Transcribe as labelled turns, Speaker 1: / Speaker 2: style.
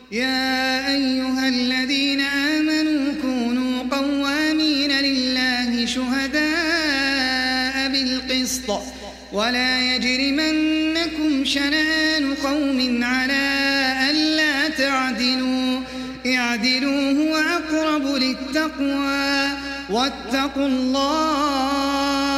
Speaker 1: يا أيها الذين آمنوا كونوا قوامين لله شهداء بالقسط ولا يجرمنكم شنآن قوم على ألا تعدلوا اعدلوا هو أقرب للتقوى واتقوا الله